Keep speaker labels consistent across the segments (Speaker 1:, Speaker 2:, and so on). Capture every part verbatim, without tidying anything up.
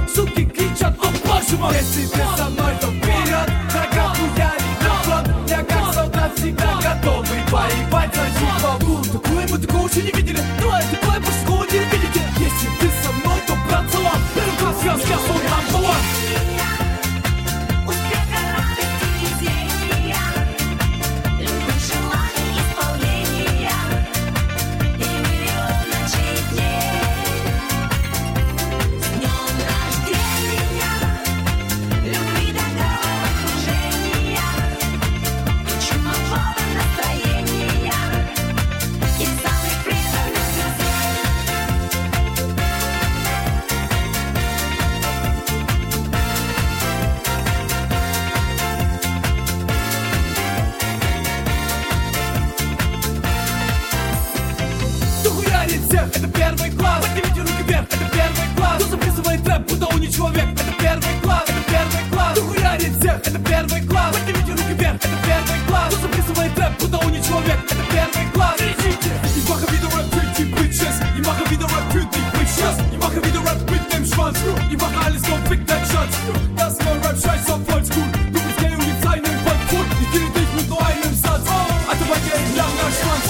Speaker 1: суки кричат: о боже мой! Если ты со мной, то вперед, врага хуяри на фронт. Я как солдат всегда готовый воевать за жизнь. Такое мы такого еще не видели, давай такое больше такого не видите. Если ты со мной, то брат салам, первый класс, я сказал number one. Это первый класс, поднимите руки вверх, это первый класс. Кто записывает рэп, будто он не человек, это первый класс, это первый класс. Кто хуярит всех, это первый класс, поднимите руки вверх, это первый класс. Кто записывает рэп, будто он не человек, это первый класс. Кричите! Ich mache wieder Rap für die Bitches, ich mache wieder Rap für die Bitches, ich mache wieder Rap mit dem Schwanz, ich mache alles so fick dein Schatz. Das ist mein Rap, scheiß auf Oldschool, du bist gay und die Zeilen voll Food. Ich kill dich mit nur einem Satz, Alter, bei dir ein langer Schwanz.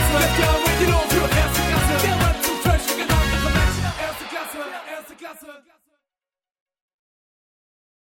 Speaker 1: Erste Klasse.